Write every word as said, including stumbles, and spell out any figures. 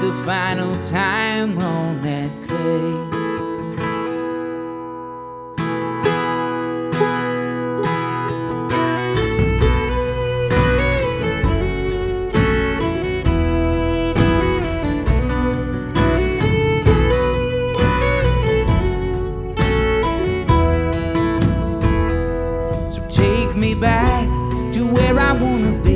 the final time on that clay. Take me back to where I wanna be.